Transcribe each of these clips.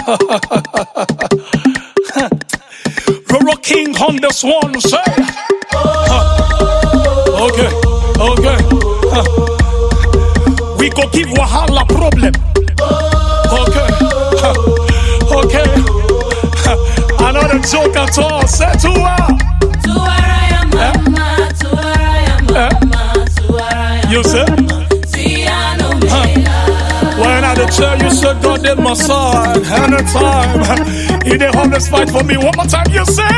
Roro King on this one, say. Okay. We go give Wahala problem. Okay. Another joke at all. Say to her. You say? When I tell you, say God in my side, anytime he dey always fight for me. One more time, you say?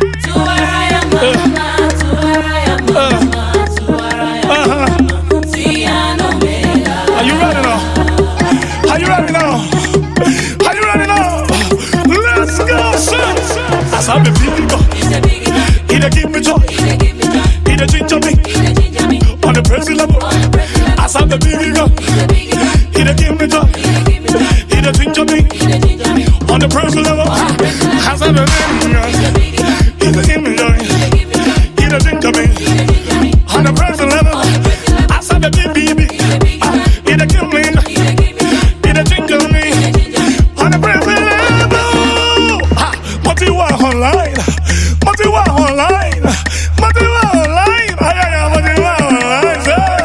Are you ready now? Are you ready now? Are you ready now? Let's go, son. As I'm a big God, he dey give me joy, he dey ginger me on the crazy level. As I'm a big God, he dey give me joy, he dey ginger me on the crazy level. As I'm a big God, he dey give me joy, he dey ginger me on the crazy level. As I'm a big baby, he dey give me, he dey ginger me on the crazy level. Motiwa online, Motiwa online, Motiwa online, Motiwa online,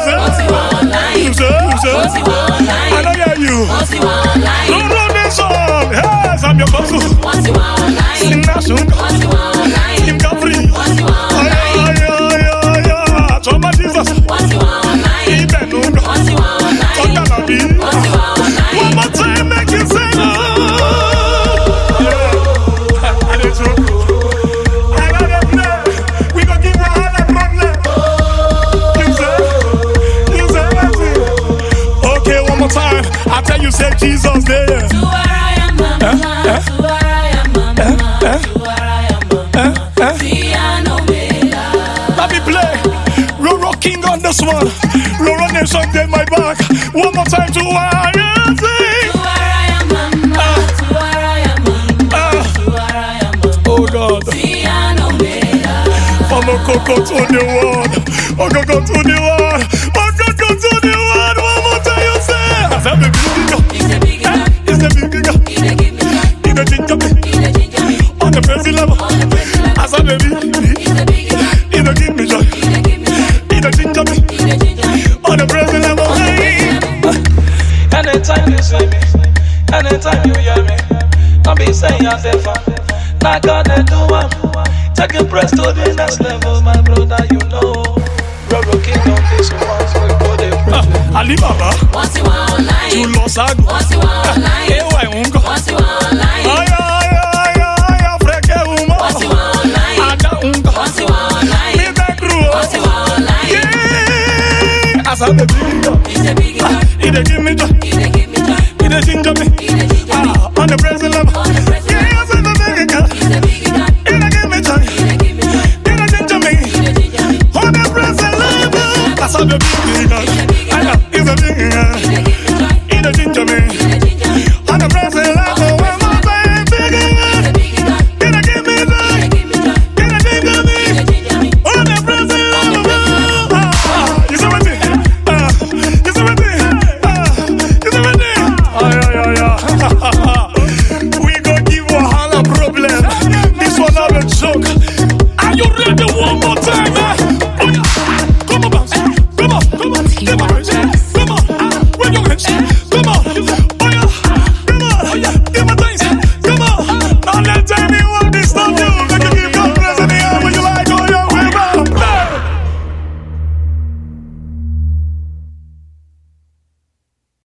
I don't hear you. Don't run this song. Yes, I'm your boss. In Nashun, in Capri. Choma Jesus. In Benunga. Tondalabi. One more time, make you say no. And it's true. I got it play. We gon' give you all the problem. You say, okay, one more time. I tell you, say Jesus there. To where I am, mama. To where I am, mama. To where I am, mama. Let me play. Roro King on this one. Roro Nation get my back. One more time to where I am. To where I am, mama. To where I am, mama. To where I am, mama. Oh God. From Okoko to the world. Okoko to the world. Okoko to the world. One more time you say. As I'm a big God. It's a big God. He dey ginger me on the crazy level. As I'm a big God. He dey give me joy. He dey ginger me on the crazy level. Anytime you see me, anytime you hear me, don't be saying yourself, now God they do one. Take a press to the next level, my brother, you know. Roro King on this one, so we go there. Alibaba, you lost a go. Hey, why won't go? Ay, freke uma. Ada unga. Me da crew. Yeah, as I'm a big God, he dey give me joy, he dey ginger me on the present level. Yeah, as I'm a big God, he dey give me joy, he dey ginger me on the present level. As I'm a big God, I know he's a big God, he dey ginger me on the present level. One more time, big God, he dey give me joy, he dey ginger me on the present level. You see what it? You see what it? You see what it?